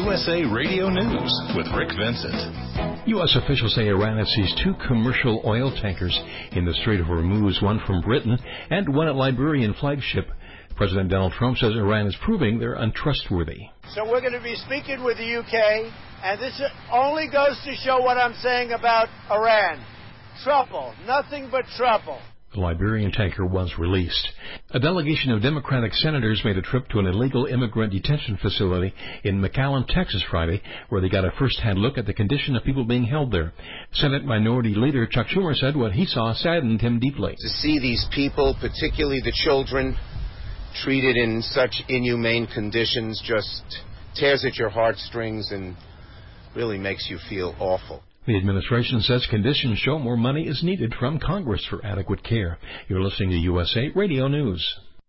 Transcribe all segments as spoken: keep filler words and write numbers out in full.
U S A Radio News with Rick Vincent. U S officials say Iran has seized two commercial oil tankers in the Strait of Hormuz, one from Britain and one at Liberian flagship. President Donald Trump says Iran is proving they're untrustworthy. So we're going to be speaking with the U K, and this only goes to show what I'm saying about Iran. Trouble, nothing but trouble. The Liberian tanker was released. A delegation of Democratic senators made a trip to an illegal immigrant detention facility in McAllen, Texas Friday, where they got a first-hand look at the condition of people being held there. Senate Minority Leader Chuck Schumer said what he saw saddened him deeply. To see these people, particularly the children, treated in such inhumane conditions just tears at your heartstrings and really makes you feel awful. The administration says conditions show more money is needed from Congress for adequate care. You're listening to U S A Radio News.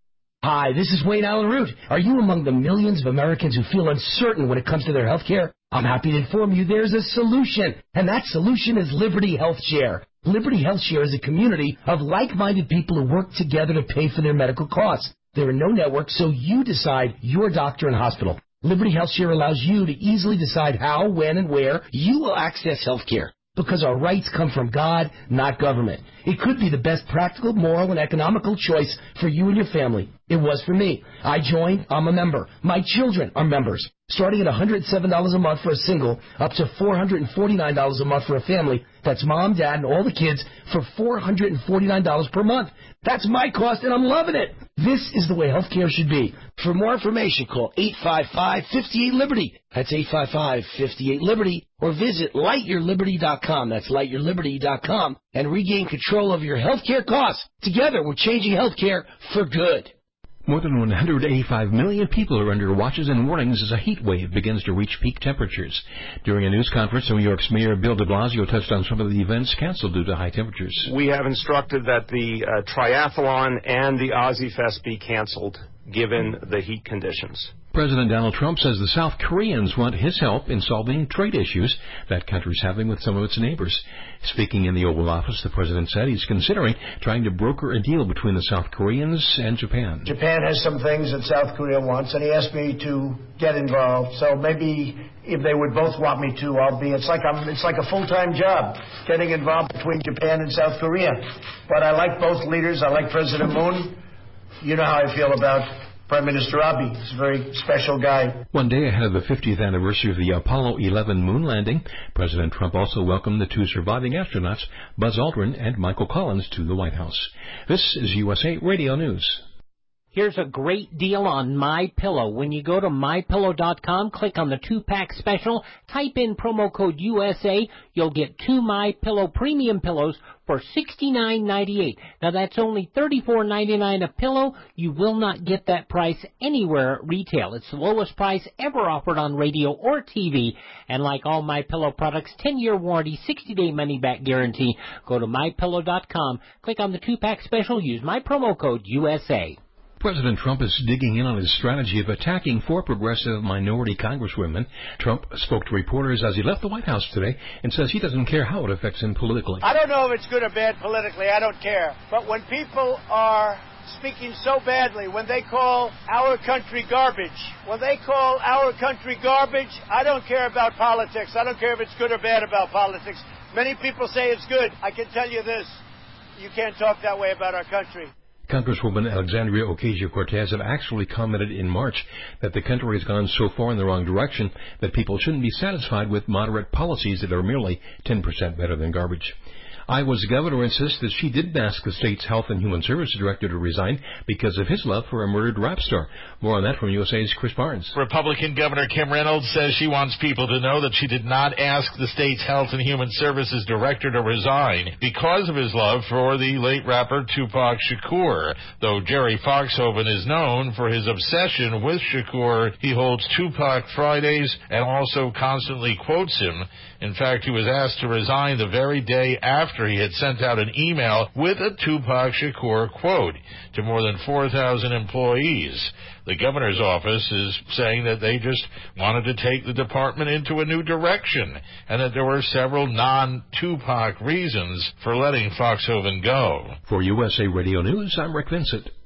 Hi, this is Wayne Allen Root. Are you among the millions of Americans who feel uncertain when it comes to their health care? I'm happy to inform you there's a solution, and that solution is Liberty Health Share. Liberty Health Share is a community of like-minded people who work together to pay for their medical costs. There are no networks, so you decide your doctor and hospital. Liberty Health Share allows you to easily decide how, when, and where you will access health care, because our rights come from God, not government. It could be the best practical, moral, and economical choice for you and your family. It was for me. I joined. I'm a member. My children are members. Starting at one hundred seven dollars a month for a single, up to four hundred forty-nine dollars a month for a family. That's mom, dad, and all the kids for four hundred forty-nine dollars per month. That's my cost, and I'm loving it. This is the way health care should be. For more information, call eight five five, five eight, Liberty. That's eight five five, five eight, Liberty. Or visit light your liberty dot com. That's light your liberty dot com. And regain control of your health care costs. Together, we're changing health care for good. More than one hundred eighty-five million people are under watches and warnings as a heat wave begins to reach peak temperatures. During a news conference, New York's Mayor Bill de Blasio touched on some of the events canceled due to high temperatures. We have instructed that the uh, triathlon and the Ozzy Fest be canceled, given the heat conditions. President Donald Trump says the South Koreans want his help in solving trade issues that country's having with some of its neighbors. Speaking in the Oval Office, the president said he's considering trying to broker a deal between the South Koreans and Japan. Japan has some things that South Korea wants, and he asked me to get involved. So maybe if they would both want me to, I'll be. It's like I'm. It's like a full-time job getting involved between Japan and South Korea. But I like both leaders. I like President Moon. You know how I feel about Prime Minister Abe. He's a very special guy. One day ahead of the fiftieth anniversary of the Apollo eleven moon landing, President Trump also welcomed the two surviving astronauts, Buzz Aldrin and Michael Collins, to the White House. This is U S A Radio News. Here's a great deal on MyPillow. When you go to my pillow dot com, click on the two-pack special, type in promo code U S A, you'll get two MyPillow premium pillows for sixty-nine ninety-eight. Now, that's only thirty-four ninety-nine a pillow. You will not get that price anywhere at retail. It's the lowest price ever offered on radio or T V. And like all MyPillow products, ten-year warranty, sixty-day money-back guarantee. Go to my pillow dot com, click on the two-pack special, use my promo code U S A. President Trump is digging in on his strategy of attacking four progressive minority congresswomen. Trump spoke to reporters as he left the White House today and says he doesn't care how it affects him politically. I don't know if it's good or bad politically. I don't care. But when people are speaking so badly, when they call our country garbage, when they call our country garbage, I don't care about politics. I don't care if it's good or bad about politics. Many people say it's good. I can tell you this. You can't talk that way about our country. Congresswoman Alexandria Ocasio-Cortez had actually commented in March that the country has gone so far in the wrong direction that people shouldn't be satisfied with moderate policies that are merely ten percent better than garbage. Iowa's governor insists that she didn't ask the state's Health and Human Services director to resign because of his love for a murdered rap star. More on that from U S A's Chris Barnes. Republican Governor Kim Reynolds says she wants people to know that she did not ask the state's Health and Human Services director to resign because of his love for the late rapper Tupac Shakur. Though Jerry Foxhoven is known for his obsession with Shakur, he holds Tupac Fridays and also constantly quotes him. In fact, he was asked to resign the very day after he had sent out an email with a Tupac Shakur quote to more than four thousand employees. The governor's office is saying that they just wanted to take the department into a new direction and that there were several non-Tupac reasons for letting Foxhoven go. For U S A Radio News, I'm Rick Vincent.